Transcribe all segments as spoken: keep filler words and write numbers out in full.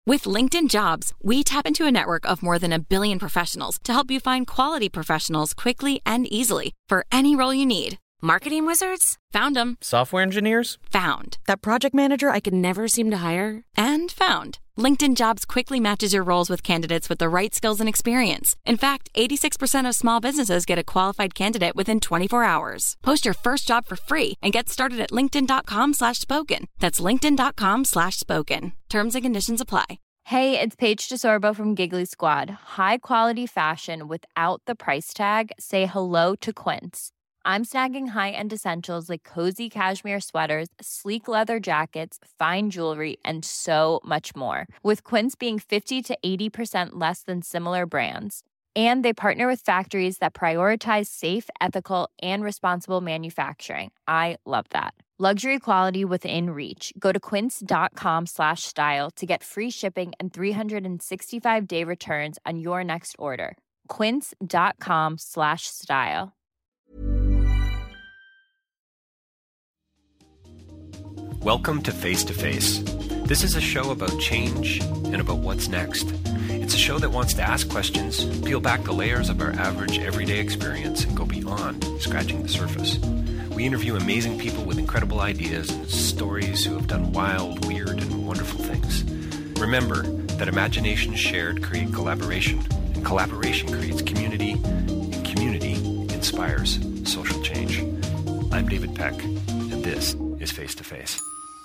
With LinkedIn Jobs, we tap into a network of more than a billion professionals to help you find quality professionals quickly and easily for any role you need. Marketing wizards? Found them. Software engineers? Found. That project manager I could never seem to hire? And found. LinkedIn Jobs quickly matches your roles with candidates with the right skills and experience. In fact, eighty-six percent of small businesses get a qualified candidate within twenty-four hours. Post your first job for free and get started at linkedin.com slash spoken. That's linkedin.com slash spoken. Terms and conditions apply. Hey, it's Paige DeSorbo from Giggly Squad. High quality fashion without the price tag. Say hello to Quince. I'm snagging high-end essentials like cozy cashmere sweaters, sleek leather jackets, fine jewelry, and so much more. With Quince being fifty to eighty percent less than similar brands. And they partner with factories that prioritize safe, ethical, and responsible manufacturing. I love that. Luxury quality within reach. Go to quince.com slash style to get free shipping and three sixty-five day returns on your next order. Quince.com slash style. Welcome to Face to Face. This is a show about change and about what's next. It's a show that wants to ask questions, peel back the layers of our average everyday experience, and go beyond scratching the surface. We interview amazing people with incredible ideas and stories who have done wild, weird, and wonderful things. Remember that imagination shared creates collaboration, and collaboration creates community, and community inspires social change. I'm David Peck, and this is Face to Face.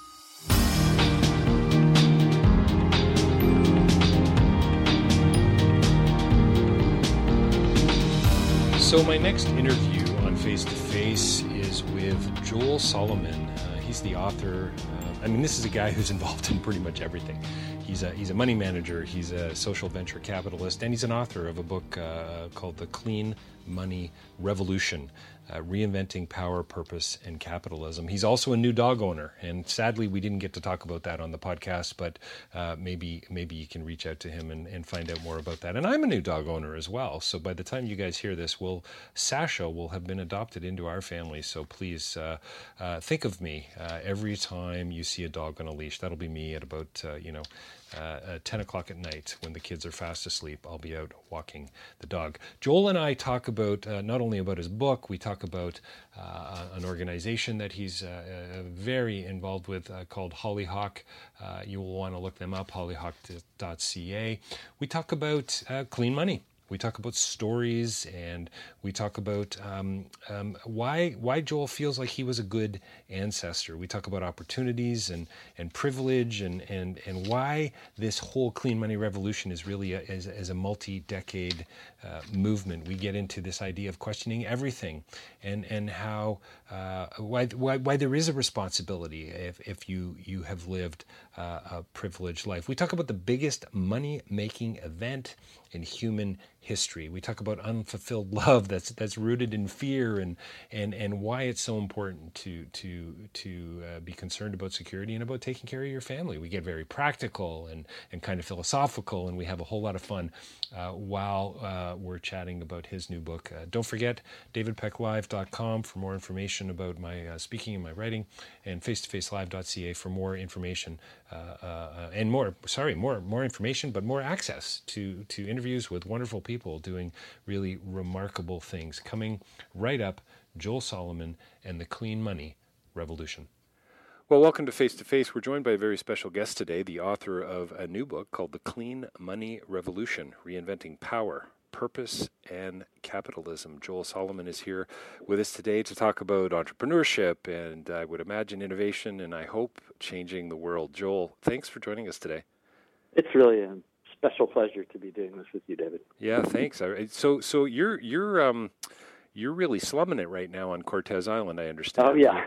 So my next interview on Face to Face is with Joel Solomon. Uh, he's the author. Uh, I mean, this is a guy who's involved in pretty much everything. He's a he's a money manager. He's a social venture capitalist, and he's an author of a book uh, called The Clean Money Revolution, uh, Reinventing Power, Purpose, and Capitalism. He's also a new dog owner, and sadly, we didn't get to talk about that on the podcast, but uh, maybe maybe you can reach out to him and, and find out more about that. And I'm a new dog owner as well, so by the time you guys hear this, we'll, Sasha will have been adopted into our family, so please uh, uh, think of me uh, every time you see a dog on a leash. That'll be me at about, uh, you know, Uh, at ten o'clock at night when the kids are fast asleep. I'll be out walking the dog. Joel and I talk about uh, not only about his book, we talk about uh, an organization that he's uh, uh, very involved with uh, called Hollyhock. Uh, you will want to look them up, hollyhock dot c a. We talk about uh, clean money. We talk about stories, and we talk about um, um, why why Joel feels like he was a good ancestor. We talk about opportunities and, and privilege, and, and, and why this whole clean money revolution is really a, is, is a multi-decade uh, movement. We get into this idea of questioning everything, and and how uh, why, why why there is a responsibility if if you you have lived uh, a privileged life. We talk about the biggest money-making event in human history. We talk about unfulfilled love that's that's rooted in fear, and and and why it's so important to to to uh, be concerned about security and about taking care of your family. We get very practical and and kind of philosophical, and we have a whole lot of fun uh, while uh, we're chatting about his new book. Uh, don't forget david peck live dot com for more information about my uh, speaking and my writing, and face to face live dot c a for more information uh, uh, and more sorry more more information, but more access to to interviews with wonderful people doing really remarkable things. Coming right up, Joel Solomon and the Clean Money Revolution. Well, welcome to Face to Face. We're joined by a very special guest today, the author of a new book called The Clean Money Revolution, Reinventing Power, Purpose, and Capitalism. Joel Solomon is here with us today to talk about entrepreneurship and I would imagine innovation and I hope changing the world. Joel, thanks for joining us today. It's really a special pleasure to be doing this with you, David. Yeah, thanks. So, so you're you're um you're really slumming it right now on Cortez Island, I understand. Oh yeah.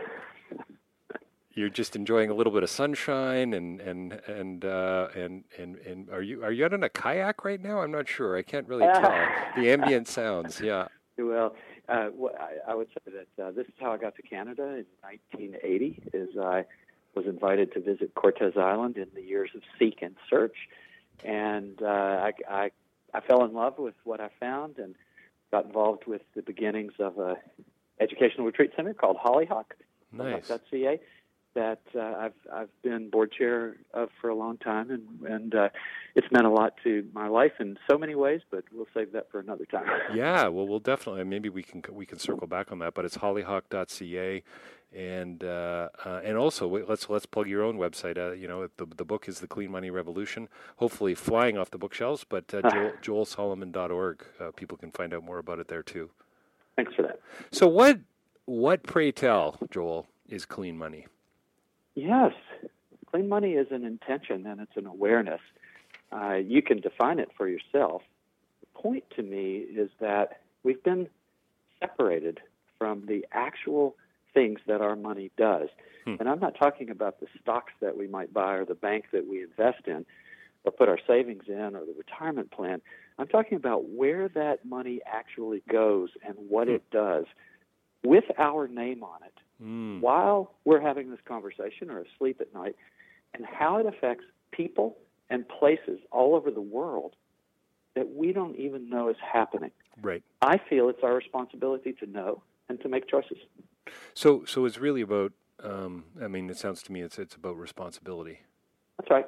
You're just enjoying a little bit of sunshine, and and and uh, and, and and are you are you out on a kayak right now? I'm not sure. I can't really tell. The ambient sounds, yeah. Well, uh, I, I would say that uh, this is how I got to Canada in nineteen eighty. Is I was invited to visit Cortez Island in the years of seek and search, and uh, I, I I fell in love with what I found and got involved with the beginnings of a educational retreat center called Hollyhock. Nice. .ca. that uh, I've I've been board chair of for a long time, and and uh, it's meant a lot to my life in so many ways. But we'll save that for another time. Yeah, well, we'll definitely maybe we can we can circle back on that. But it's hollyhock dot c a, and uh, uh, and also wait, let's let's plug your own website. Uh, you know, the the book is The Clean Money Revolution. Hopefully, flying off the bookshelves. But uh, Joel, joel solomon dot org, uh, people can find out more about it there too. Thanks for that. So what what pray tell, Joel, is clean money? Yes. Clean money is an intention and it's an awareness. Uh, you can define it for yourself. The point to me is that we've been separated from the actual things that our money does. Hmm. And I'm not talking about the stocks that we might buy or the bank that we invest in or put our savings in or the retirement plan. I'm talking about where that money actually goes and what hmm. it does with our name on it. Mm. While we're having this conversation or asleep at night, and how it affects people and places all over the world that we don't even know is happening. Right. I feel it's our responsibility to know and to make choices. So, so it's really about. Um, I mean, it sounds to me it's it's about responsibility. That's right.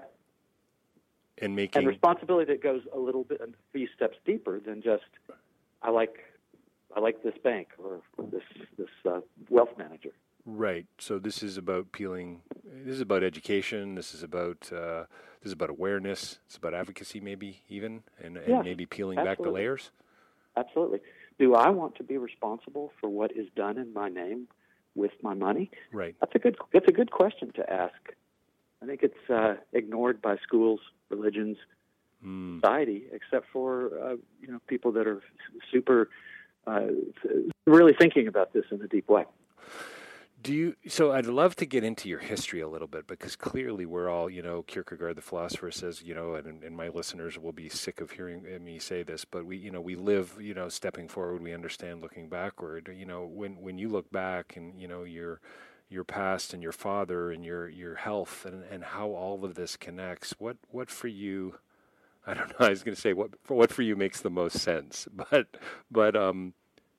And making and responsibility that goes a little bit, a few steps deeper than just I like. I like this bank or this this uh, wealth manager. Right. So this is about peeling. This is about education. This is about uh, this is about awareness. It's about advocacy, maybe even, and, and yes, maybe peeling absolutely. back the layers. Absolutely. Do I want to be responsible for what is done in my name with my money? Right. That's a good. It's a good question to ask. I think it's uh, ignored by schools, religions, mm. society, except for uh, you know people that are super. Uh, really thinking about this in a deep way. Do you? So I'd love to get into your history a little bit because clearly we're all, you know, Kierkegaard, the philosopher, says, you know, and, and my listeners will be sick of hearing me say this, but we, you know, we live, you know, stepping forward, we understand looking backward. You know, when when you look back and you know your your past and your father and your your health and, and how all of this connects, what what for you? I don't know. I was going to say what for what for you makes the most sense, but but um,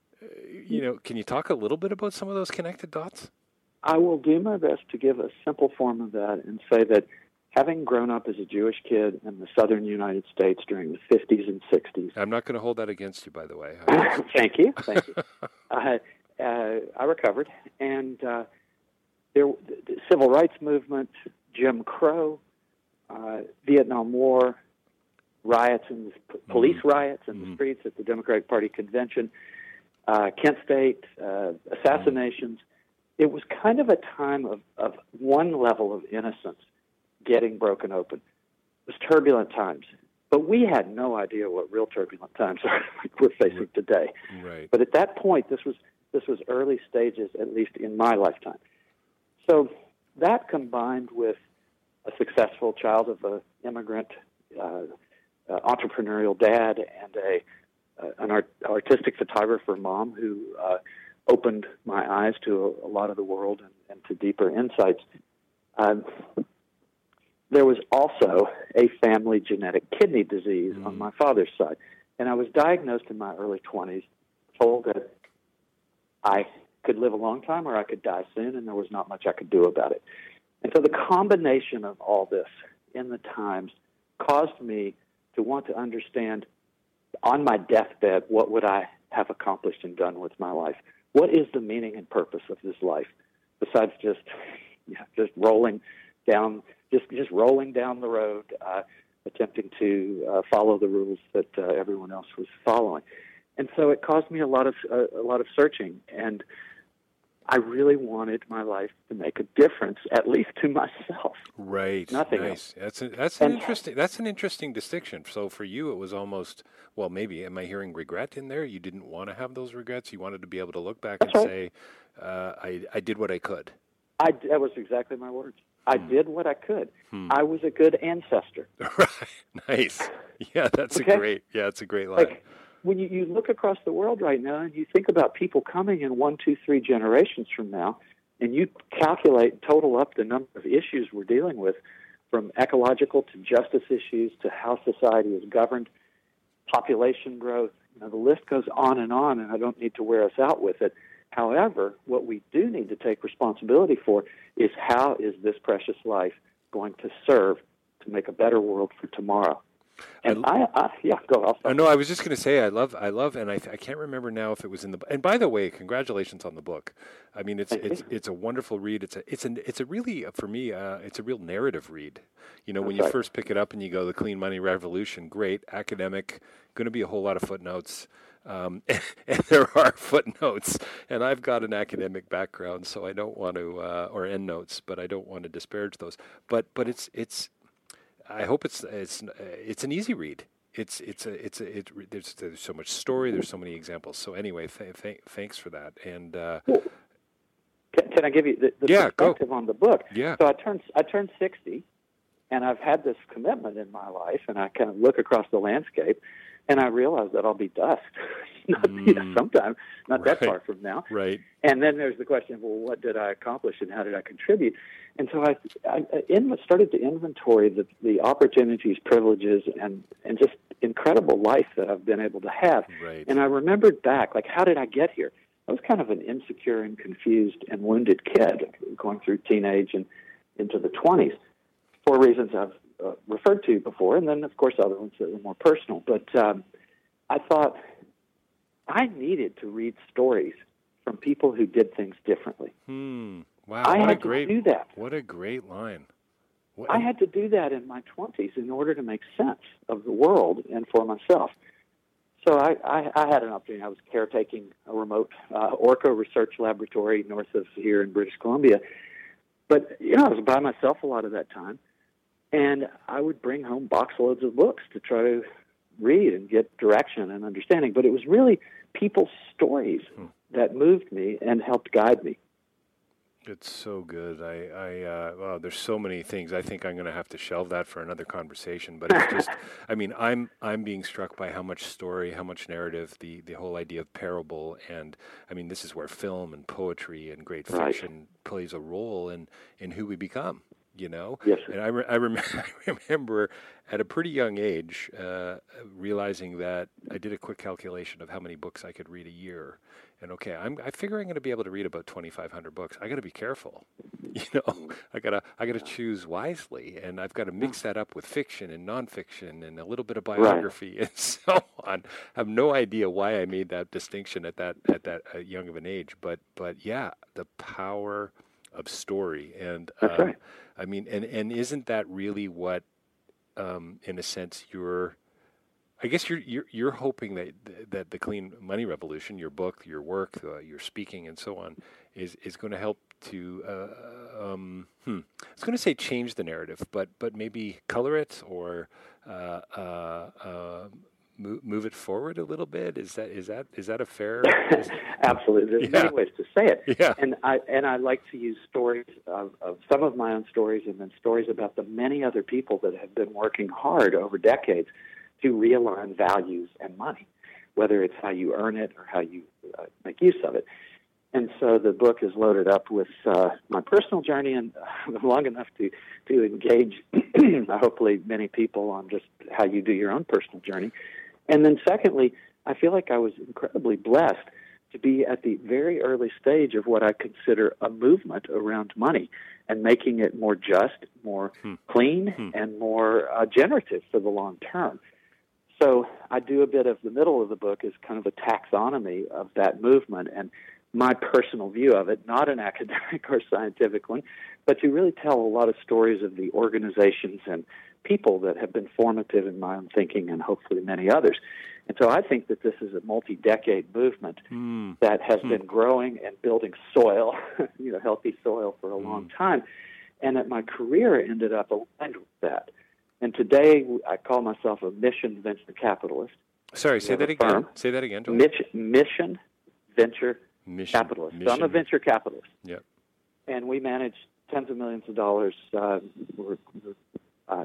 you know, can you talk a little bit about some of those connected dots? I will do my best to give a simple form of that and say that having grown up as a Jewish kid in the southern United States during the fifties and sixties, I'm not going to hold that against you, by the way. Thank you, thank you. uh, uh, I recovered, and uh, there, the civil rights movement, Jim Crow, uh, Vietnam War. Riots and police mm. riots in mm. the streets at the Democratic Party convention, uh, Kent State, uh, assassinations. Mm. It was kind of a time of, of one level of innocence getting broken open. It was turbulent times, but we had no idea what real turbulent times are like we're facing right. today. Right. But at that point, this was this was early stages, at least in my lifetime. So that combined with a successful child of an immigrant. Uh, Uh, entrepreneurial dad and a uh, an art, artistic photographer mom who uh, opened my eyes to a, a lot of the world and, and to deeper insights. Um, there was also a family genetic kidney disease mm. on my father's side, and I was diagnosed in my early twenties, told that I could live a long time or I could die soon, and there was not much I could do about it. And so the combination of all this in the times caused me to want to understand on my deathbed, what would I have accomplished and done with my life? What is the meaning and purpose of this life besides just, you know, just rolling down, just just rolling down the road, uh, attempting to uh, follow the rules that uh, everyone else was following? And so it caused me a lot of uh, a lot of searching, and I really wanted my life to make a difference, at least to myself. Right. Nothing nice. else. That's a, that's an and, interesting that's an interesting distinction. So for you, it was almost well, maybe am I hearing regret in there? You didn't want to have those regrets. You wanted to be able to look back and right. say, uh, "I I did what I could." I that was exactly my words. I hmm. did what I could. Hmm. I was a good ancestor. Right. Nice. Yeah, that's okay? a great. Yeah, that's a great line. Like, when you, you look across the world right now and you think about people coming in one, two, three generations from now, and you calculate, total up the number of issues we're dealing with, from ecological to justice issues to how society is governed, population growth, you know, the list goes on and on, and I don't need to wear us out with it. However, what we do need to take responsibility for is how is this precious life going to serve to make a better world for tomorrow. And I, I, I yeah, go. I'll oh, no, I was just going to say I love, I love, and I, I can't remember now if it was in the. And by the way, congratulations on the book. I mean, it's Thank it's you. it's a wonderful read. It's a it's an it's a really uh, for me, uh, it's a real narrative read. You know, That's when you right. first pick it up and you go, the Clean Money Revolution, great, academic, going to be a whole lot of footnotes. Um, and there are footnotes, and I've got an academic background, so I don't want to, uh, or endnotes, but I don't want to disparage those. But but it's it's. I hope it's it's it's an easy read. It's it's a it's a it, there's there's so much story. There's so many examples. So anyway, th- th- thanks for that. And uh, Well, can, can I give you the, the Yeah, go. perspective on the book? Yeah. So I turned I turned sixty, and I've had this commitment in my life, and I kind of look across the landscape, and I realize that I'll be dust. not you know, sometime, not that Right. far from now. right, And then there's the question of, well, what did I accomplish and how did I contribute? And so I, I, I in, started to inventory the, the opportunities, privileges, and, and just incredible life that I've been able to have. right, And I remembered back, like, how did I get here? I was kind of an insecure and confused and wounded kid going through teenage and into the twenties for reasons I've uh, referred to before, and then, of course, other ones that were more personal. But um, I thought I needed to read stories from people who did things differently. Hmm. Wow. I what had a great to do that. What a great line. What, I had to do that in my twenties in order to make sense of the world and for myself. So I, I, I had an opportunity. I was caretaking a remote uh, Orca research laboratory north of here in British Columbia. But, you know, I was by myself a lot of that time. And I would bring home box loads of books to try to read and get direction and understanding. But it was really people's stories Hmm. that moved me and helped guide me. It's so good. I, I, uh, well, there's so many things. I think I'm going to have to shelve that for another conversation. But it's just, I mean, I'm, I'm being struck by how much story, how much narrative, the, the whole idea of parable, and I mean, this is where film and poetry and great Right. fiction plays a role in, in who we become. You know, Yes, sir. and I, re- I, rem- I remember at a pretty young age uh, realizing that I did a quick calculation of how many books I could read a year, and okay, I'm I figure I'm going to be able to read about twenty-five hundred books. I got to be careful, you know. I gotta I gotta choose wisely, and I've got to mix that up with fiction and nonfiction and a little bit of biography and so on. I have no idea why I made that distinction at that at that uh, young of an age, but but yeah, the power of story. And That's um, right. I mean, and, and isn't that really what, um, in a sense, you're, I guess you're, you're, you're hoping that, that the Clean Money Revolution, your book, your work, uh, your speaking and so on, is, is going to help to, uh, um, hmm, I was going to say change the narrative, but, but maybe color it or, uh, uh, uh, Move, move it forward a little bit. Is that is that is that a fair? Is, Absolutely. There's Yeah. many ways to say it. Yeah. And I and I like to use stories of, of some of my own stories and then stories about the many other people that have been working hard over decades to realign values and money, whether it's how you earn it or how you uh, make use of it. And so the book is loaded up with uh, my personal journey and uh, long enough to, to engage hopefully many people on just how you do your own personal journey. And then secondly, I feel like I was incredibly blessed to be at the very early stage of what I consider a movement around money and making it more just, more Hmm. clean, Hmm. and more uh, generative for the long term. So I do a bit of the middle of the book is kind of a taxonomy of that movement and my personal view of it, not an academic or scientific one, but to really tell a lot of stories of the organizations and people that have been formative in my own thinking and hopefully many others. And so I think that this is a multi-decade movement Mm. that has Hmm. been growing and building soil, you know, healthy soil for a Mm. long time. And that my career ended up aligned with that. And today I call myself a mission venture capitalist. Sorry, say have that a again. firm. Say that again, Joel. Mission, mission venture Mission. capitalist. So I'm Mission. a venture capitalist. Yep. And we manage tens of millions of dollars uh, we're, uh,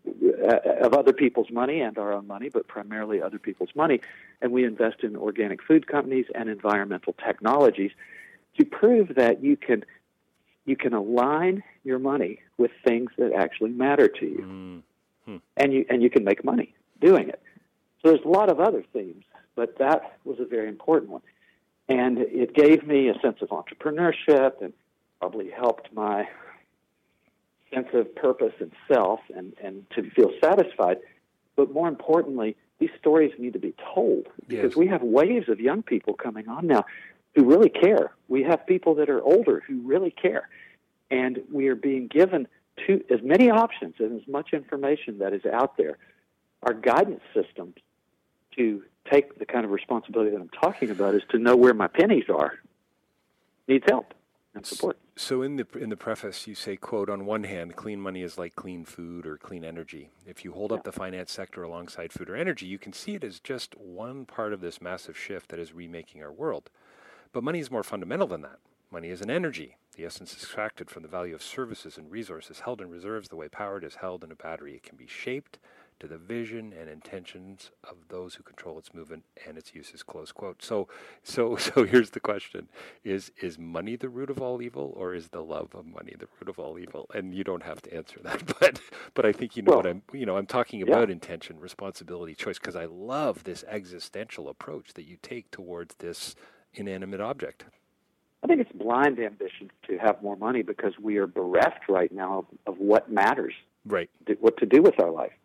of other people's money and our own money, but primarily other people's money. And we invest in organic food companies and environmental technologies to prove that you can you can align your money with things that actually matter to you, Mm. Hmm. and you and you can make money doing it. So there's a lot of other themes, but that was a very important one. And it gave me a sense of entrepreneurship and probably helped my sense of purpose and self and, and to feel satisfied. But more importantly, these stories need to be told because Yes. we have waves of young people coming on now who really care. We have people that are older who really care. And we are being given to, as many options and as much information that is out there. Our guidance system to take the kind of responsibility that I'm talking about is to know where my pennies are. Needs help and support. So in the in the preface, you say, quote, on one hand, clean money is like clean food or clean energy. If you hold Yeah. up the finance sector alongside food or energy, you can see it as just one part of this massive shift that is remaking our world. But money is more fundamental than that. Money is an energy. The essence is extracted from the value of services and resources held in reserves the way power is held in a battery. It can be shaped to the vision and intentions of those who control its movement and its uses, close quote. So so so here's the question. Is is money the root of all evil, or is the love of money the root of all evil? And you don't have to answer that, but but I think you know Well, what I'm you know, I'm talking about intention, responsibility, choice, because I love this existential approach that you take towards this inanimate object. I think it's blind ambition to have more money because we are bereft right now of, of what matters, Right. th- what to do with our life.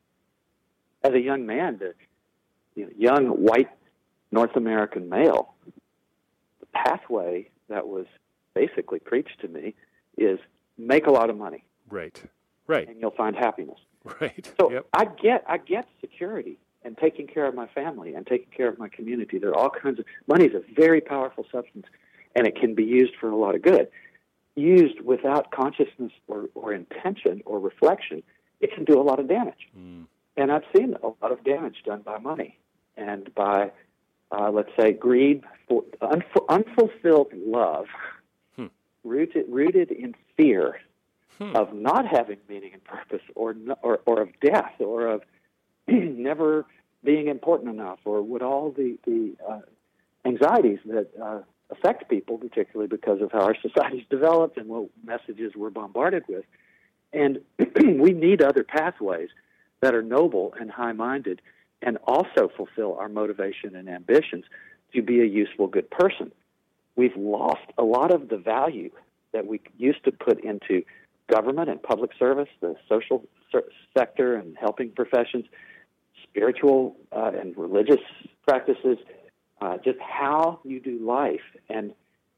As a young man, the you know, young white North American male, the pathway that was basically preached to me is make a lot of money Right. Right. and you'll find happiness. Right. So Yep. I get I get security and taking care of my family and taking care of my community. There are all kinds of money is a very powerful substance, and it can be used for a lot of good. Used without consciousness or, or intention or reflection, it can do a lot of damage. Mm. And I've seen a lot of damage done by money and by, uh, let's say, greed, for, unf- unfulfilled love, Hmm. rooted rooted in fear Hmm. of not having meaning and purpose, or no, or, or of death, or of never being important enough, or what all the the uh, anxieties that uh, affect people, particularly because of how our society's developed and what messages we're bombarded with. And we need other pathways that are noble and high-minded and also fulfill our motivation and ambitions to be a useful, good person. We've lost a lot of the value that we used to put into government and public service, the social ser- sector and helping professions, spiritual uh, and religious practices, uh, just how you do life and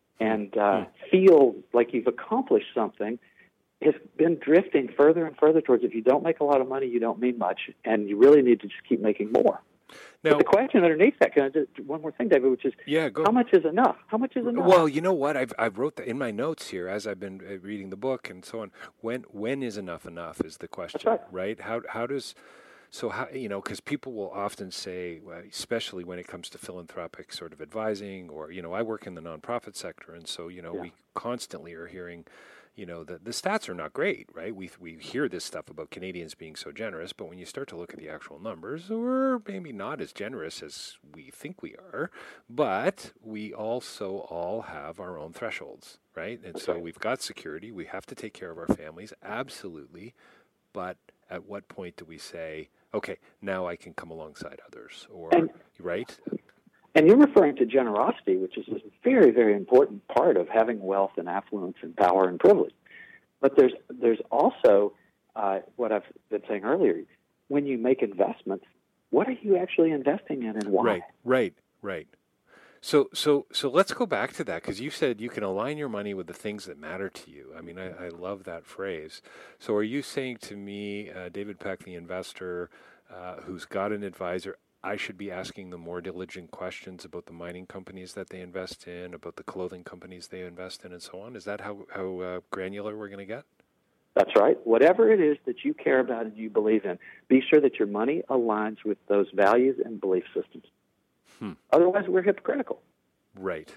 and uh, feel like you've accomplished something has been drifting further and further towards if you don't make a lot of money, you don't mean much, and you really need to just keep making more. Now, but the question underneath that, can I just, one more thing, David, which is, yeah, go. how much is enough? How much is enough? Well, you know what? I've I've wrote that in my notes here as I've been uh, reading the book and so on. When when is enough enough is the question, That's right? How how does so how you know because people will often say, well, especially when it comes to philanthropic sort of advising, or you know, I work in the nonprofit sector, and so you know Yeah. we constantly are hearing. You know, the, the stats are not great, right? We we hear this stuff about Canadians being so generous, but when you start to look at the actual numbers, we're maybe not as generous as we think we are, but we also all have our own thresholds, right? And That's so right. we've got security. We have to take care of our families, absolutely. But at what point do we say, okay, now I can come alongside others? Or, And- right? And you're referring to generosity, which is a very, very important part of having wealth and affluence and power and privilege. But there's there's also uh, what I've been saying earlier. When you make investments, what are you actually investing in and why? Right, right, right. So, so, so let's go back to that because you said you can align your money with the things that matter to you. I mean, I, I love that phrase. So, are you saying to me, uh, David Peck, the investor, uh, who's got an advisor, I should be asking them more diligent questions about the mining companies that they invest in, about the clothing companies they invest in, and so on? Is that how how uh, granular we're going to get? That's right. Whatever it is that you care about and you believe in, be sure that your money aligns with those values and belief systems. Hmm. Otherwise, we're hypocritical. Right.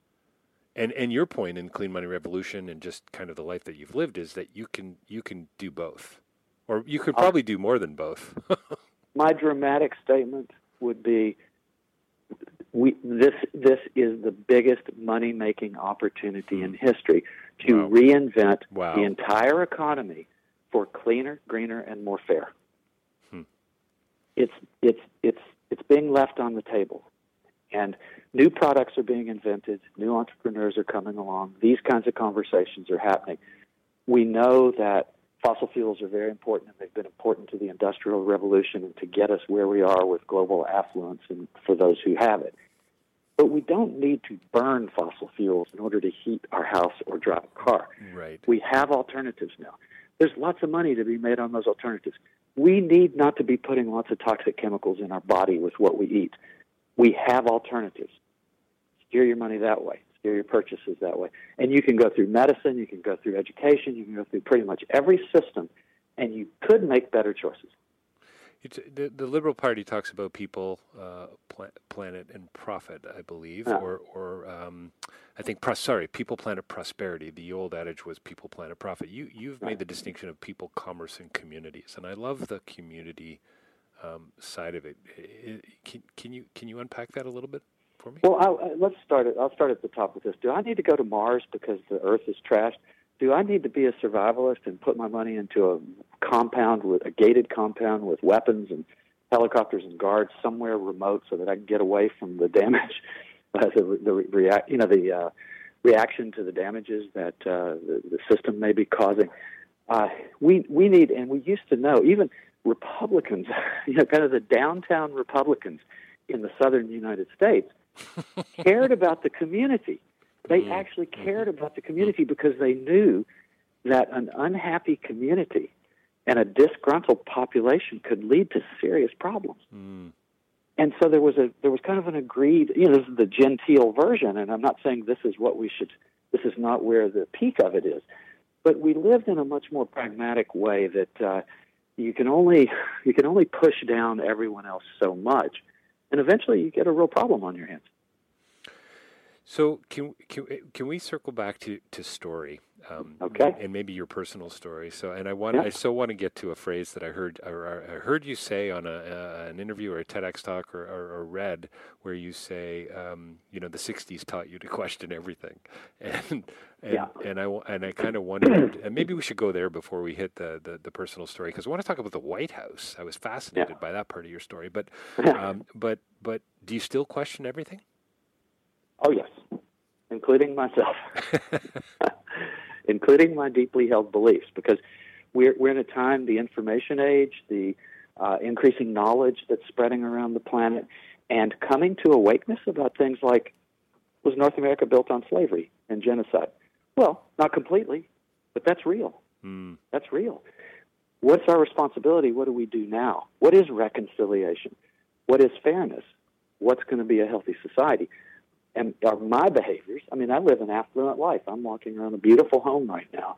And and your point in Clean Money Revolution and just kind of the life that you've lived is that you can you can do both, or you could probably do more than both. My dramatic statement would be, we, this this is the biggest money-making opportunity in history to Wow. reinvent Wow. the entire economy for cleaner, greener, and more fair. Hmm. It's it's it's it's being left on the table. And new products are being invented. New entrepreneurs are coming along. These kinds of conversations are happening. We know that fossil fuels are very important, and they've been important to the Industrial Revolution and to get us where we are with global affluence and for those who have it. But we don't need to burn fossil fuels in order to heat our house or drive a car. Right. We have alternatives now. There's lots of money to be made on those alternatives. We need not to be putting lots of toxic chemicals in our body with what we eat. We have alternatives. Steer your money that way. Steer your purchases that way. And you can go through medicine, you can go through education, you can go through pretty much every system, and you could make better choices. It's, the, the Liberal Party talks about people, uh, pla- planet, and profit, I believe, yeah. or, or um, I think, pros- sorry, people, planet, prosperity. The old adage was people, planet, profit. You, you've right. made the distinction of people, commerce, and communities, and I love the community um, side of it. Can, can you can you unpack that a little bit for me? Well, I'll, uh, let's start it. I'll start at the top with this. Do I need to go to Mars because the Earth is trashed? Do I need to be a survivalist and put my money into a compound, with a gated compound with weapons and helicopters and guards somewhere remote so that I can get away from the damage, uh, the, the react, you know, the uh, reaction to the damages that uh, the, the system may be causing? Uh, we we need, and we used to know, even Republicans, you know, kind of the downtown Republicans in the southern United States, cared about the community. They actually cared about the community because they knew that an unhappy community and a disgruntled population could lead to serious problems. Mm. And so there was a there was kind of an agreed, you know, this is the genteel version, and I'm not saying this is what we should, this is not where the peak of it is, but we lived in a much more pragmatic way that uh, you can only you can only push down everyone else so much, and eventually you get a real problem on your hands. So can can can we circle back to, to story, um, okay, and maybe your personal story? So, and I want yeah. I so want to get to a phrase that I heard or I heard you say on a uh, an interview or a TEDx talk or, or, or read, where you say, um, you know, the sixties taught you to question everything, and and yeah. and I and I kind of wondered, and maybe we should go there before we hit the the, the personal story, because I want to talk about the White House. I was fascinated yeah. by that part of your story, but um, but but do you still question everything? Oh, yes, including myself, including my deeply held beliefs, because we're, we're in a time, the information age, the uh, increasing knowledge that's spreading around the planet, and coming to awakeness about things like, was North America built on slavery and genocide? Well, not completely, but that's real. Mm. That's real. What's our responsibility? What do we do now? What is reconciliation? What is fairness? What's going to be a healthy society? And are my behaviors, I mean, I live an affluent life. I'm walking around a beautiful home right now.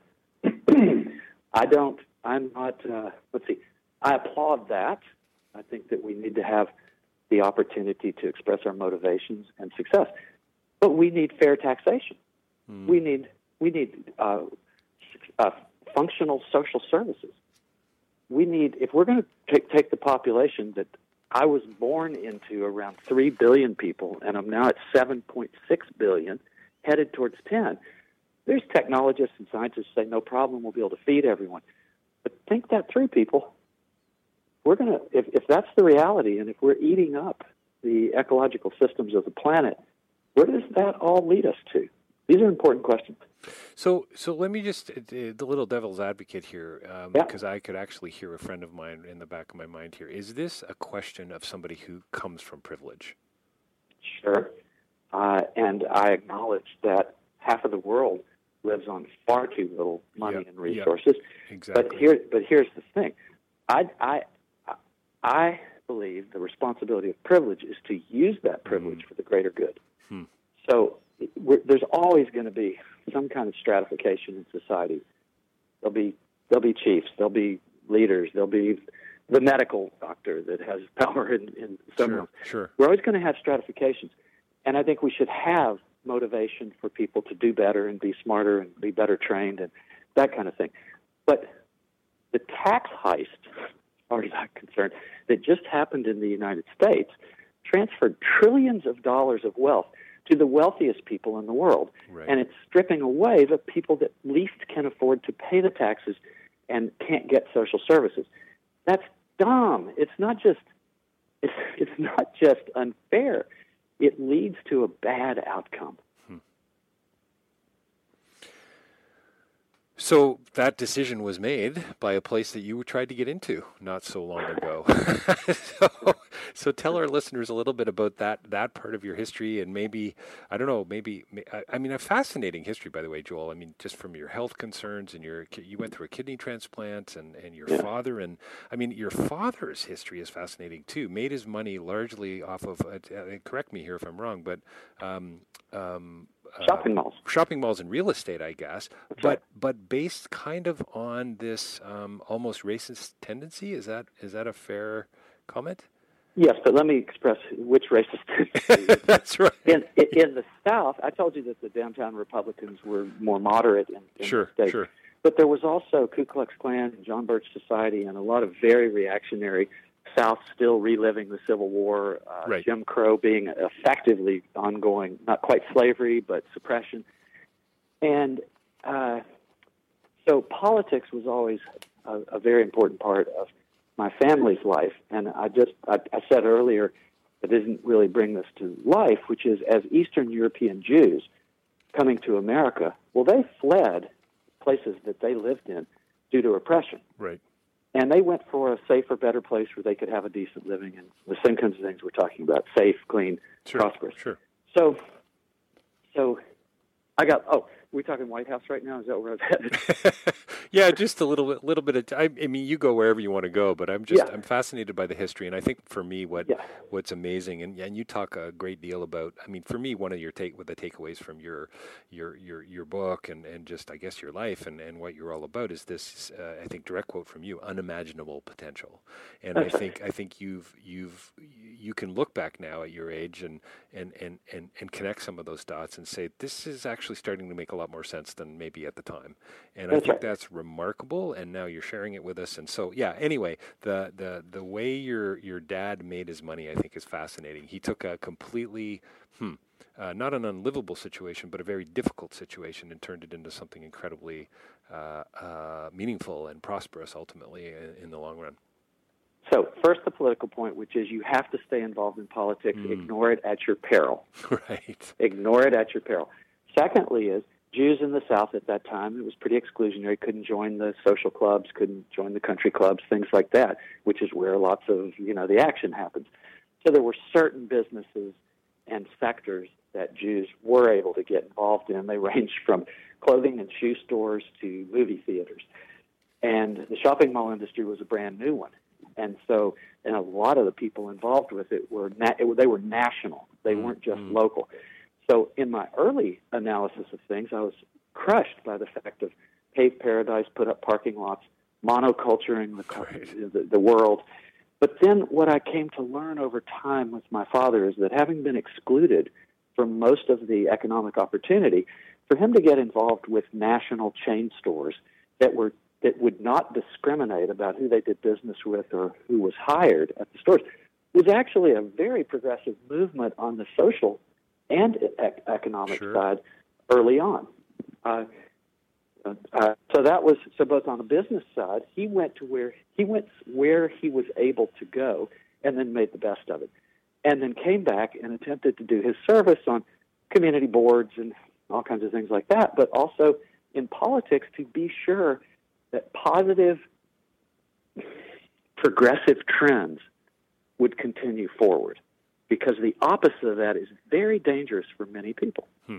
I don't, I'm not, uh, let's see, I applaud that. I think that we need to have the opportunity to express our motivations and success. But we need fair taxation. Mm. We need, we need uh, uh, functional social services. We need, if we're going to take, take the population that I was born into around three billion people, and I'm now at seven point six billion, headed towards ten. There's technologists and scientists who say, no problem, we'll be able to feed everyone. But think that through, people. We're going to, if, if that's the reality, and if we're eating up the ecological systems of the planet, where does that all lead us to? These are important questions. So, so let me just uh, the little devil's advocate here, um, yeah. because I could actually hear a friend of mine in the back of my mind here. Is this a question of somebody who comes from privilege? Sure, uh, and I acknowledge that half of the world lives on far too little money yep. and resources. Yep. Exactly. But here, but here's the thing: I, I, I believe the responsibility of privilege is to use that privilege mm. for the greater good. Hmm. So. We're, there's always going to be some kind of stratification in society. There'll be there'll be chiefs, there'll be leaders, there'll be the medical doctor that has power in, in some sure, realms. Sure. We're always going to have stratifications, and I think we should have motivation for people to do better and be smarter and be better trained and that kind of thing. But the tax heist, as far as I'm concerned, that just happened in the United States, transferred trillions of dollars of wealth to the wealthiest people in the world. Right. And it's stripping away the people that least can afford to pay the taxes and can't get social services. That's dumb. It's not just it's, it's not just unfair. it leads to a bad outcome. Hmm. So that decision was made by a place that you tried to get into not so long ago. so, so tell our listeners a little bit about that that part of your history, and maybe, I don't know, maybe, I mean, a fascinating history, by the way, Joel. I mean, just from your health concerns, and your, you went through a kidney transplant, and, and your yeah. father, and I mean, your father's history is fascinating too. Made his money largely off of, uh, correct me here if I'm wrong, but um, um, Uh, shopping malls, shopping malls, and real estate, I guess, That's but right. but based kind of on this um, almost racist tendency. Is that is that a fair comment? Yes, but let me express which racist tendency. That's right. In, in in the South, I told you that the downtown Republicans were more moderate in, in sure, the state. Sure. But there was also Ku Klux Klan and John Birch Society and a lot of very reactionary South still reliving the Civil War, uh, right. Jim Crow being effectively ongoing, not quite slavery, but suppression. And uh, so politics was always a, a very important part of my family's life. And I just, I, I said earlier, I didn't really bring this to life, which is as Eastern European Jews coming to America, well, they fled places that they lived in due to oppression. Right. And they went for a safer, better place where they could have a decent living and the same kinds of things we're talking about: safe, clean, sure, prosperous. Sure. So, so I got. Oh, we're talking White House right now. Is that where I was headed? Yeah, just a little bit, little bit of. I, I mean, you go wherever you want to go, but I'm just, yeah. I'm fascinated by the history, and I think for me, what, yeah. what's amazing, and and you talk a great deal about. I mean, for me, one of your take, with the takeaways from your, your, your, your book, and, and just, I guess, your life, and, and what you're all about is this. Uh, I think direct quote from you: unimaginable potential. And That's I right. think, I think you've, you've, you can look back now at your age and, and, and, and, and connect some of those dots and say this is actually starting to make a lot more sense than maybe at the time. And That's I think right. that's remarkable. And now you're sharing it with us. And so, yeah, anyway, the, the, the way your, your dad made his money, I think, is fascinating. He took a completely, hmm, uh, not an unlivable situation, but a very difficult situation and turned it into something incredibly uh, uh, meaningful and prosperous ultimately in, in the long run. So first, the political point, which is you have to stay involved in politics. Mm. Ignore it at your peril. Right. Ignore it at your peril. Secondly is Jews in the South at that time, it was pretty exclusionary, couldn't join the social clubs, couldn't join the country clubs, things like that, which is where lots of, you know, the action happens. So there were certain businesses and sectors that Jews were able to get involved in. They ranged from clothing and shoe stores to movie theaters. And the shopping mall industry was a brand new one. And so, and a lot of the people involved with it were, na- it, they were national. They weren't just mm-hmm. local. So in my early analysis of things, I was crushed by the fact of paved paradise, put up parking lots, monoculturing the, right. the, the world. But then what I came to learn over time with my father is that having been excluded from most of the economic opportunity, for him to get involved with national chain stores that were that would not discriminate about who they did business with or who was hired at the stores was actually a very progressive movement on the social and e- economic sure. side early on. Uh, uh, so that was so both on the business side, he went to where he went where he was able to go, and then made the best of it, and then came back and attempted to do his service on community boards and all kinds of things like that, but also in politics to be sure that positive, progressive trends would continue forward, because the opposite of that is very dangerous for many people. Hmm.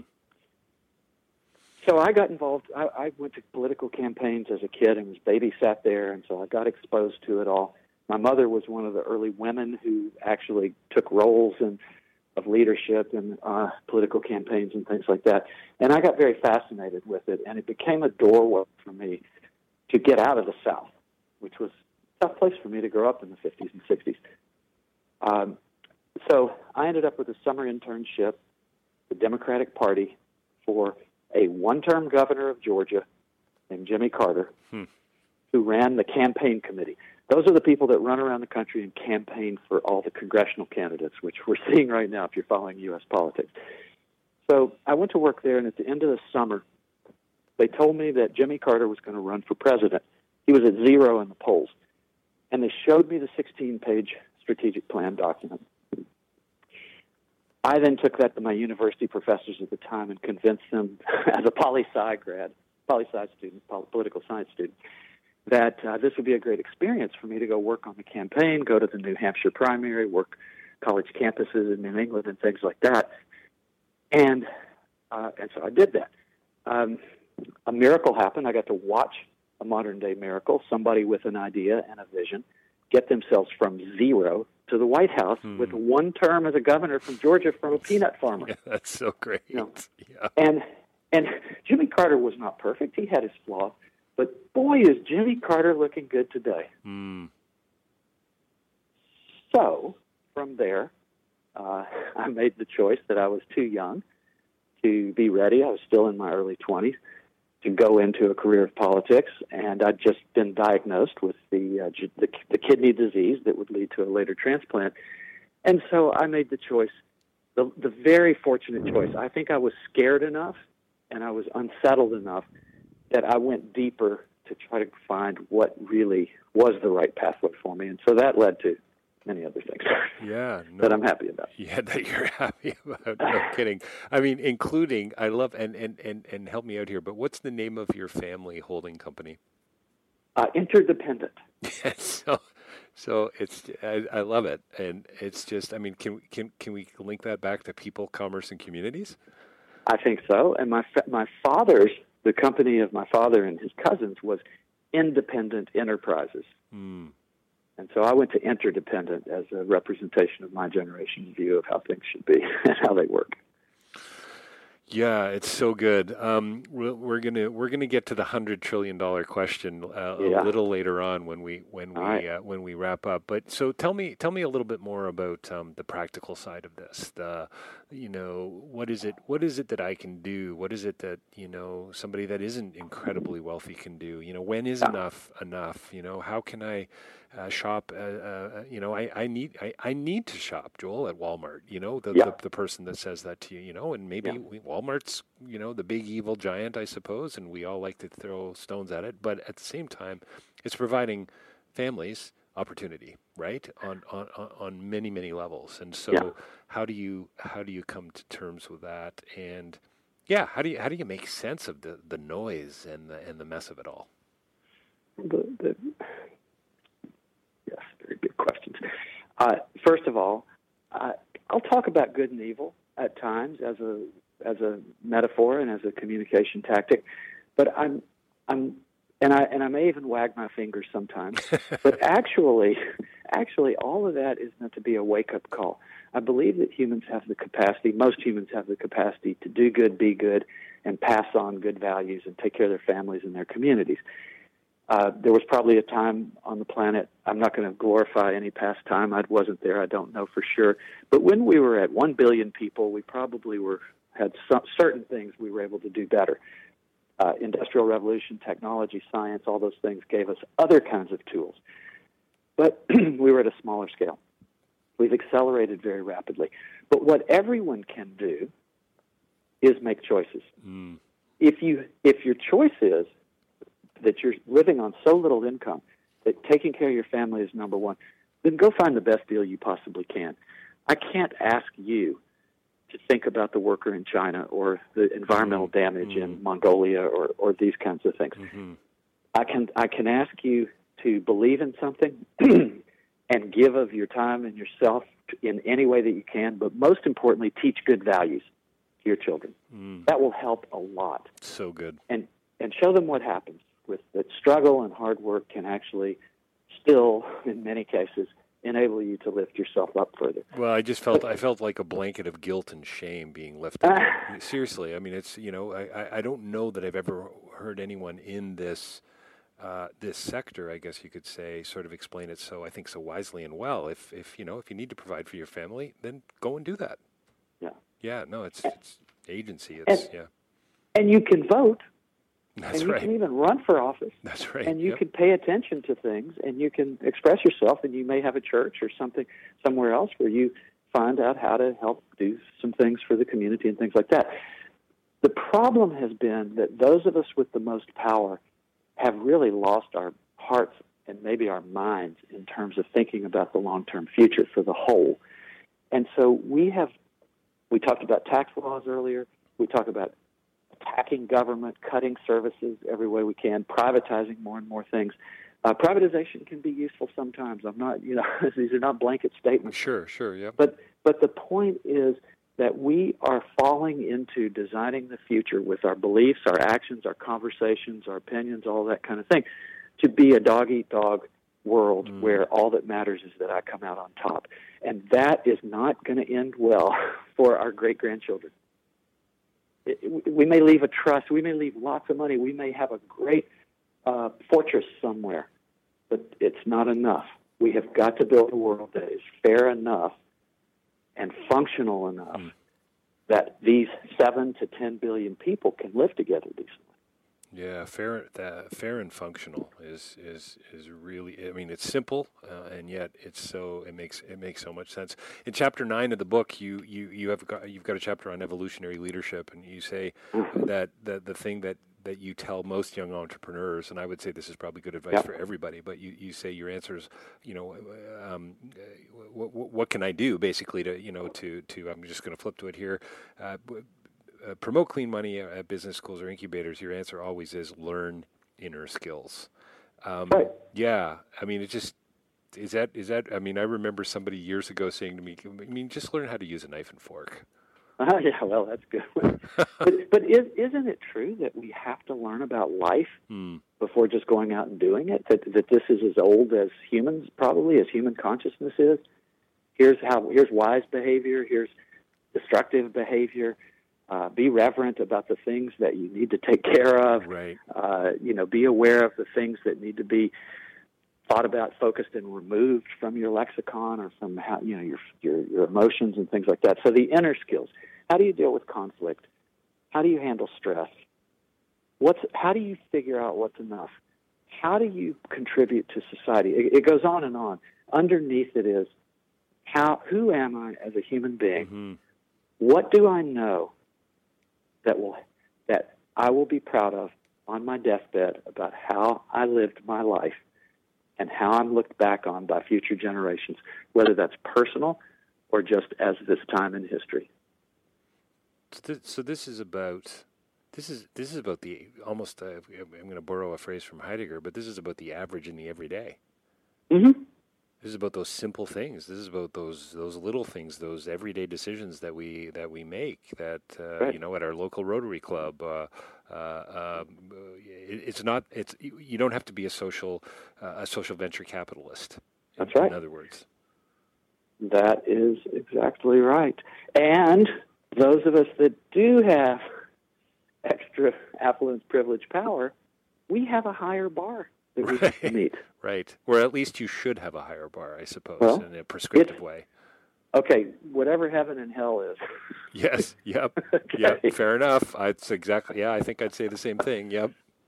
So I got involved. I, I went to political campaigns as a kid and was babysat there, and so I got exposed to it all. My mother was one of the early women who actually took roles in, of leadership in uh, political campaigns and things like that, and I got very fascinated with it, and it became a doorway for me to get out of the South, which was a tough place for me to grow up in the fifties and sixties. Um, so I ended up with a summer internship, the Democratic Party, for a one-term governor of Georgia named Jimmy Carter, hmm. who ran the campaign committee. Those are the people that run around the country and campaign for all the congressional candidates, which we're seeing right now if you're following U S politics. So I went to work there, and at the end of the summer, they told me that Jimmy Carter was going to run for president. He was at zero in the polls. And they showed me the sixteen-page strategic plan document. I then took that to my university professors at the time and convinced them, as a poli-sci grad, poli-sci student, political science student, that uh, this would be a great experience for me to go work on the campaign, go to the New Hampshire primary, work college campuses in New England and things like that. And uh, and so I did that. Um, a miracle happened. I got to watch a modern-day miracle, somebody with an idea and a vision, get themselves from zero to the White House hmm. with one term as a governor from Georgia from a peanut farmer. Yeah, that's so great. You know? Yeah. And and Jimmy Carter was not perfect. He had his flaws. But boy, is Jimmy Carter looking good today. Hmm. So from there, uh, I made the choice that I was too young to be ready. I was still in my early twenties to go into a career of politics, and I'd just been diagnosed with the, uh, the the kidney disease that would lead to a later transplant. And so I made the choice, the, the very fortunate choice. I think I was scared enough and I was unsettled enough that I went deeper to try to find what really was the right pathway for me. And so that led to many other things yeah, no, that I'm happy about. Yeah, that you're happy about. No kidding. I mean, including, I love, and, and, and, and help me out here, but what's the name of your family holding company? Uh, Interdependent. so, so it's, I, I love it. And it's just, I mean, can, can, can we link that back to people, commerce, and communities? I think so. And my, my father's, the company of my father and his cousins was Independent Enterprises. Hmm. And so I went to Interdependent as a representation of my generation's view of how things should be and how they work. Yeah, it's so good. Um, we're, we're gonna we're gonna get to the hundred trillion dollar question uh, yeah. a little later on when we when we right. uh, when we wrap up. But so tell me tell me a little bit more about um, the practical side of this. The you know what is it what is it that I can do? What is it that you know somebody that isn't incredibly wealthy can do? You know when is yeah. enough enough? You know how can I Uh, shop, uh, uh, you know, I, I need I, I need to shop, Joel, at Walmart, you know, the, yeah. the the person that says that to you, you know, and maybe yeah. we, Walmart's, you know, the big evil giant, I suppose, and we all like to throw stones at it. But at the same time, it's providing families opportunity, right, on on, on many, many levels. And so yeah. how do you how do you come to terms with that? And yeah, how do you how do you make sense of the, the noise and the and the mess of it all? The, the Yes, very good questions. Uh, first of all, uh, I'll talk about good and evil at times as a as a metaphor and as a communication tactic, but I'm I'm and I and I may even wag my fingers sometimes. But actually, actually, all of that is meant to be a wake up call. I believe that humans have the capacity. Most humans have the capacity to do good, be good, and pass on good values and take care of their families and their communities. Uh, there was probably a time on the planet, I'm not going to glorify any past time, I wasn't there, I don't know for sure, but when we were at one billion people, we probably were had some, certain things we were able to do better. Uh, industrial revolution, technology, science, all those things gave us other kinds of tools. But we were at a smaller scale. We've accelerated very rapidly. But what everyone can do is make choices. Mm. If you if your choice is that you're living on so little income that taking care of your family is number one, then go find the best deal you possibly can. I can't ask you to think about the worker in China or the environmental damage mm-hmm. in Mongolia or, or these kinds of things. Mm-hmm. I can I can ask you to believe in something and give of your time and yourself in any way that you can, but most importantly, teach good values to your children. Mm. That will help a lot. So good. And and show them what happens. With that struggle and hard work can actually still, in many cases, enable you to lift yourself up further. Well, I just felt I felt like a blanket of guilt and shame being lifted. Seriously, I mean, it's you know, I, I don't know that I've ever heard anyone in this uh, this sector, I guess you could say, sort of explain it so I think so wisely and well. If if you know if you need to provide for your family, then go and do that. Yeah. Yeah. No, it's it's agency. It's and, yeah. And you can vote. That's and you right. can even run for office. That's right. And you yep. can pay attention to things, and you can express yourself, and you may have a church or something somewhere else where you find out how to help do some things for the community and things like that. The problem has been that those of us with the most power have really lost our hearts and maybe our minds in terms of thinking about the long-term future for the whole. And so we have We talked about tax laws earlier. We talk about attacking government, cutting services every way we can, privatizing more and more things. Uh, privatization can be useful sometimes. I'm not, you know, these are not blanket statements. Sure, sure, yeah. But but the point is that we are falling into designing the future with our beliefs, our actions, our conversations, our opinions, all that kind of thing, to be a dog-eat-dog world mm. where all that matters is that I come out on top. And that is not going to end well for our great-grandchildren. It, we may leave a trust. We may leave lots of money. We may have a great uh, fortress somewhere, but it's not enough. We have got to build a world that is fair enough and functional enough mm. that these seven to ten billion people can live together decently. Yeah, fair, uh, fair and functional is is is really. I mean, it's simple, uh, and yet it's so it makes it makes so much sense. In chapter nine of the book, you you you have got you've got a chapter on evolutionary leadership, and you say mm-hmm. that the the thing that. that you tell most young entrepreneurs, and I would say this is probably good advice yep. for everybody, but you, you say your answer is, you know, um, what, what can I do basically to, you know, to, to I'm just going to flip to it here, uh, uh, promote clean money at business schools or incubators. Your answer always is learn inner skills. Um, right. Yeah. I mean, it just, is that, is that, I mean, I remember somebody years ago saying to me, I mean, just learn how to use a knife and fork. Oh, yeah, well, that's good. but but is, isn't it true that we have to learn about life mm. before just going out and doing it? That that this is as old as humans, probably, as human consciousness is? Here's how. Here's wise behavior. Here's destructive behavior. Uh, be reverent about the things that you need to take care of. Right. Uh, you know, be aware of the things that need to be thought about, focused, and removed from your lexicon or from how, you know, your, your your emotions and things like that. So the inner skills. How do you deal with conflict? How do you handle stress? What's how do you figure out what's enough? How do you contribute to society? It, it goes on and on. Underneath it is how who am I as a human being? Mm-hmm. What do I know that will that I will be proud of on my deathbed about how I lived my life? And how I'm looked back on by future generations, whether that's personal or just as this time in history. So this is about this is this is about the almost. Uh, I'm going to borrow a phrase from Heidegger, but this is about the average in the everyday. Mm-hmm. This is about those simple things. This is about those those little things, those everyday decisions that we that we make. That uh, right. you know, at our local Rotary Club. Uh, uh, uh, it, it's not. It's you don't have to be a social uh, a social venture capitalist. That's in, right. In other words, that is exactly right. And those of us that do have extra affluence, privilege, power, we have a higher bar that we have to meet. Right. Or at least you should have a higher bar, I suppose, well, in a prescriptive way. Okay, whatever heaven and hell is. Yes, yep. Okay. Yep, fair enough. It's exactly, yeah, I think I'd say the same thing, yep.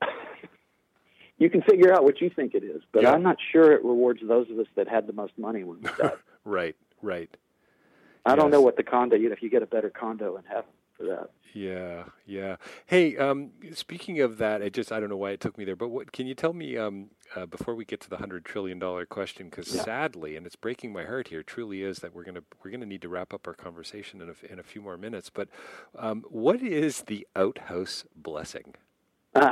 You can figure out what you think it is, but yep. I'm not sure it rewards those of us that had the most money when we died. Right, right. I yes. don't know what the condo, you know, if you get a better condo in heaven for that. Yeah, yeah. Hey, um, speaking of that, it just, I don't know why it took me there, but what can you tell me um, uh, before we get to the one hundred trillion dollars question, because yeah. sadly, and it's breaking my heart here, truly is that we're going to we're gonna need to wrap up our conversation in a, in a few more minutes, but um, what is the outhouse blessing? Uh,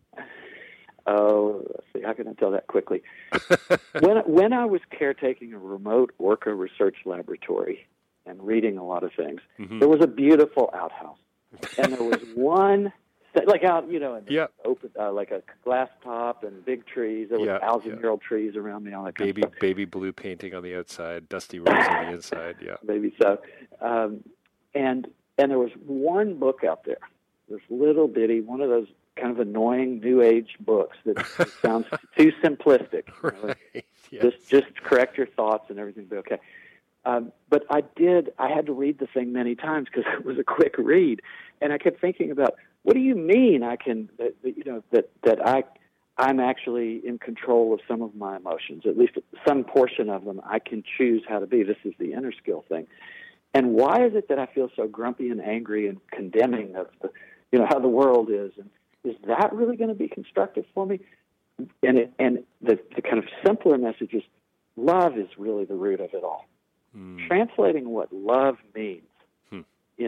oh, let's see, how can I tell that quickly? when, when I was caretaking a remote orca research laboratory and reading a lot of things, mm-hmm. there was a beautiful outhouse. And there was one, like out, you know, in the yep. open, uh, like a glass top and big trees. There were yep. thousand-year-old yep. trees around me, all that kind baby, of stuff. Baby blue painting on the outside, dusty rose on the inside, yeah. Maybe so. Um, and and there was one book out there, this little bitty, one of those kind of annoying New Age books that sounds too simplistic. You know, right. yes. Just just correct your thoughts and everything will be okay. Um, but I did, I had to read the thing many times because it was a quick read. And I kept thinking about, what do you mean I can, that, that, you know, that, that I, I'm actually in control of some of my emotions, at least some portion of them I can choose how to be. This is the inner skill thing. And why is it that I feel so grumpy and angry and condemning of the, you know, how the world is? And is that really going to be constructive for me? And it, and the, the kind of simpler message is love is really the root of it all. Mm. Translating what love means hmm.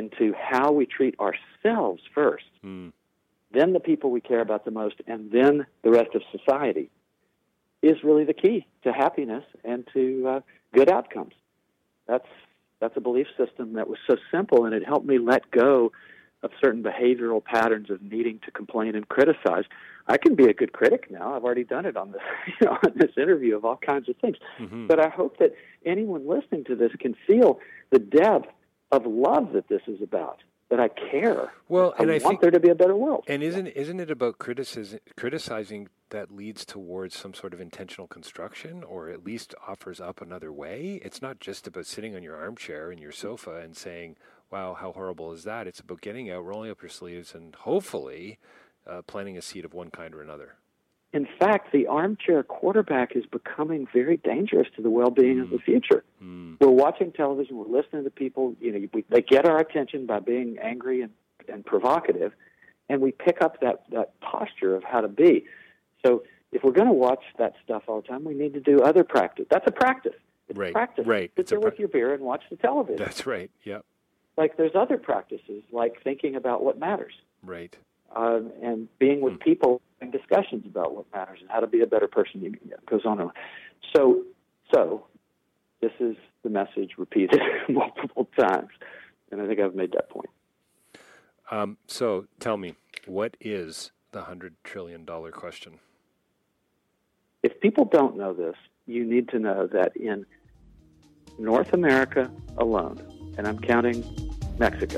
into how we treat ourselves first, mm. then the people we care about the most, and then the rest of society, is really the key to happiness and to uh, good outcomes. That's that's a belief system that was so simple, and it helped me let go of certain behavioral patterns of needing to complain and criticize. I can be a good critic now. I've already done it on this, you know, on this interview of all kinds of things. Mm-hmm. But I hope that anyone listening to this can feel the depth of love that this is about, that I care. Well, and I, I want think, there to be a better world. And isn't isn't it about criticizing, criticizing that leads towards some sort of intentional construction, or at least offers up another way? It's not just about sitting on your armchair in your sofa and saying, wow, how horrible is that? It's about getting out, rolling up your sleeves, and hopefully uh, planting a seed of one kind or another. In fact, the armchair quarterback is becoming very dangerous to the well-being mm. of the future. Mm. We're watching television, we're listening to people, you know, we, they get our attention by being angry and, and provocative, and we pick up that, that posture of how to be. So if we're going to watch that stuff all the time, we need to do other practice. That's a practice. It's right. a practice. Right. Sit it's there pra- with your beer and watch the television. That's right, yeah. Like there's other practices, like thinking about what matters. Right. Um, and being with mm. people and discussions about what matters and how to be a better person. It goes on and on. So, so this is the message repeated multiple times, and I think I've made that point. Um, so tell me, what is the one hundred trillion dollars question? If people don't know this, you need to know that in North America alone, and I'm counting Mexico,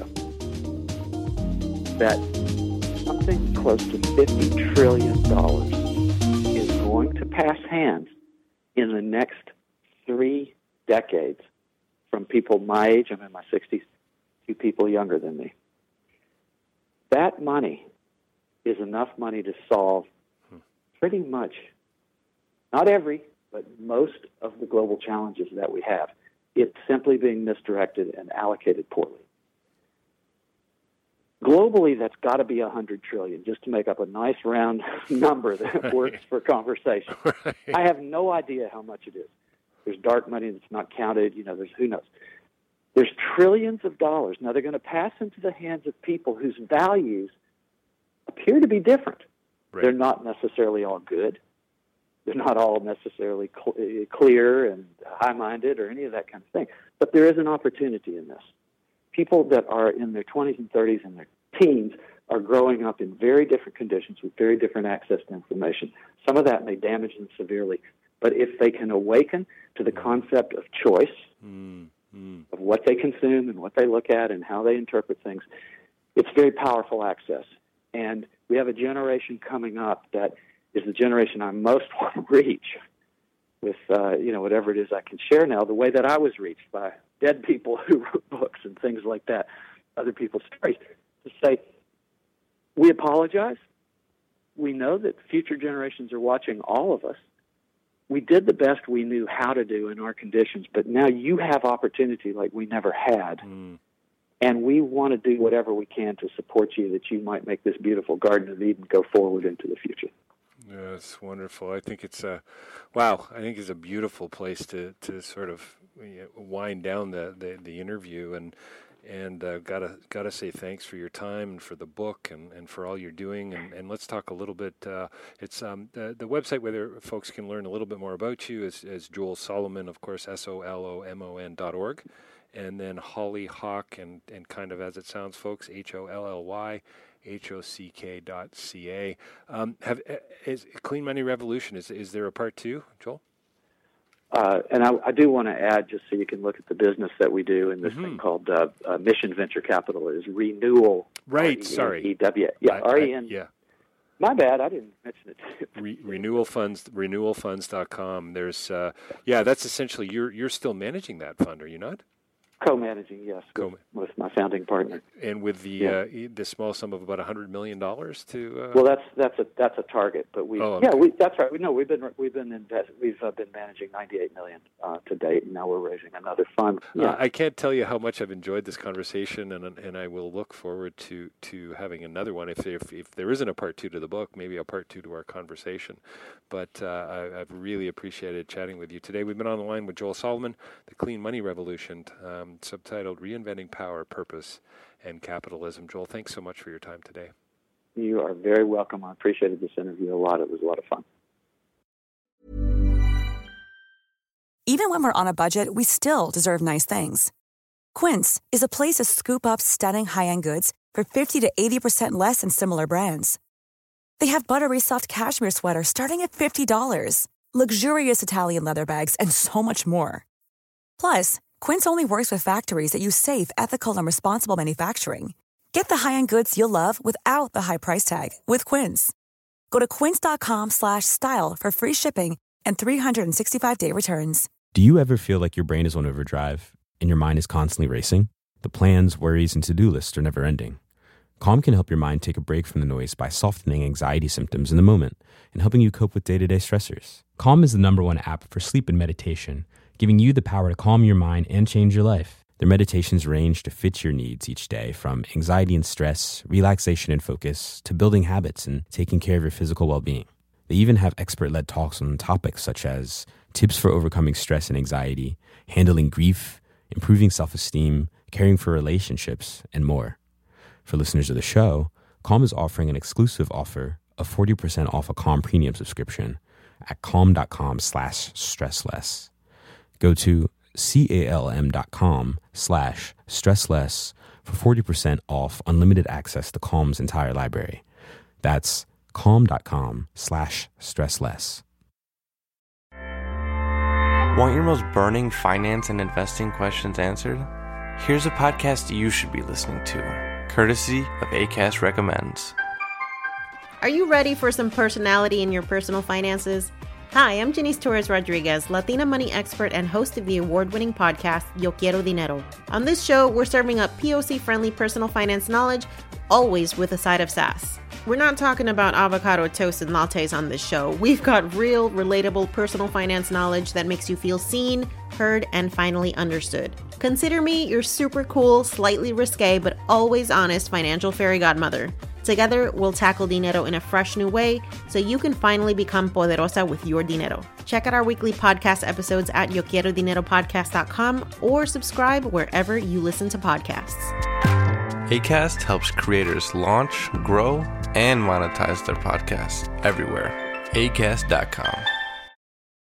that something close to fifty trillion dollars is going to pass hands in the next three decades from people my age, I'm in my sixties, to people younger than me. That money is enough money to solve pretty much, not every, but most of the global challenges that we have. It's simply being misdirected and allocated poorly. Globally, that's got to be one hundred trillion dollars, just to make up a nice round number that right. works for conversation. Right. I have no idea how much it is. There's dark money that's not counted. You know, there's who knows. There's trillions of dollars. Now, they're going to pass into the hands of people whose values appear to be different. Right. They're not necessarily all good. They're not all necessarily cl- clear and high-minded or any of that kind of thing. But there is an opportunity in this. People that are in their twenties and thirties and their teens are growing up in very different conditions with very different access to information. Some of that may damage them severely. But if they can awaken to the concept of choice, mm, mm. of what they consume and what they look at and how they interpret things, it's very powerful access. And we have a generation coming up that is the generation I most want to reach with, uh, you know, whatever it is I can share now, the way that I was reached by dead people who wrote books and things like that, other people's stories, to say, we apologize. We know that future generations are watching all of us. We did the best we knew how to do in our conditions, but now you have opportunity like we never had. Mm. And we want to do whatever we can to support you that you might make this beautiful Garden of Eden go forward into the future. Yeah, it's wonderful. I think it's a, wow, I think it's a beautiful place to, to sort of you know, wind down the, the, the interview. And and uh, gotta gotta say thanks for your time and for the book and, and for all you're doing. And, and let's talk a little bit. Uh, it's um, the the website where folks can learn a little bit more about you is, is Joel Solomon, of course, S O L O M O N dot org. And then Hollyhock, and, and kind of as it sounds, folks, H O L L Y H O C K dot C A. Um, have is Clean Money Revolution, is is there a part two, Joel? Uh, and I, I do want to add, just so you can look at the business that we do in this mm-hmm. thing called uh, uh, Mission Venture Capital, is Renewal. Right, sorry. R E N E W. Yeah, R E N. Yeah. My bad, I didn't mention it too. Re- renewal funds, renewal funds dot com. There's, uh, yeah, that's essentially, you're you're still managing that fund, are you not? Co-managing, yes, Co- with, with my founding partner. And with the Yeah. uh, the small sum of about a hundred million dollars to. Uh, Well, that's that's a that's a target, but we Oh, okay. yeah we that's right. We know we've been we've been invest, we've uh, been managing ninety-eight million uh, to date, and now we're raising another fund. Yeah, Uh, I can't tell you how much I've enjoyed this conversation, and and I will look forward to, to having another one. If, if if there isn't a part two to the book, maybe a part two to our conversation. But uh, I, I've really appreciated chatting with you today. We've been on the line with Joel Solomon, the Clean Money Revolution. Um, um, subtitled Reinventing Power, Purpose, and Capitalism. Joel, thanks so much for your time today. You are very welcome. I appreciated this interview a lot. It was a lot of fun. Even when we're on a budget, we still deserve nice things. Quince is a place to scoop up stunning high-end goods for fifty to eighty percent less than similar brands. They have buttery soft cashmere sweaters starting at fifty dollars, luxurious Italian leather bags, and so much more. Plus, Quince only works with factories that use safe, ethical, and responsible manufacturing. Get the high-end goods you'll love without the high price tag with Quince. Go to quince.com slash style for free shipping and three sixty-five day returns. Do you ever feel like your brain is on overdrive and your mind is constantly racing? The plans, worries, and to-do lists are never ending. Calm can help your mind take a break from the noise by softening anxiety symptoms in the moment and helping you cope with day-to-day stressors. Calm is the number one app for sleep and meditation, giving you the power to calm your mind and change your life. Their meditations range to fit your needs each day, from anxiety and stress, relaxation and focus, to building habits and taking care of your physical well-being. They even have expert-led talks on topics such as tips for overcoming stress and anxiety, handling grief, improving self-esteem, caring for relationships, and more. For listeners of the show, Calm is offering an exclusive offer of forty percent off a Calm premium subscription at calm.com slash stressless. Go to calm.com slash stressless for forty percent off unlimited access to Calm's entire library. That's calm.com slash stressless. Want your most burning finance and investing questions answered? Here's a podcast you should be listening to, courtesy of Acast Recommends. Are you ready for some personality in your personal finances? Hi, I'm Janice Torres Rodriguez, Latina money expert and host of the award-winning podcast, Yo Quiero Dinero. On this show, we're serving up P O C-friendly personal finance knowledge, always with a side of sass. We're not talking about avocado toast and lattes on this show. We've got real, relatable personal finance knowledge that makes you feel seen, heard, and finally understood. Consider me your super cool, slightly risque, but always honest financial fairy godmother. Together, we'll tackle dinero in a fresh new way so you can finally become poderosa with your dinero. Check out our weekly podcast episodes at yo quiero dinero podcast dot com or subscribe wherever you listen to podcasts. Acast helps creators launch, grow, and monetize their podcasts everywhere. acast dot com.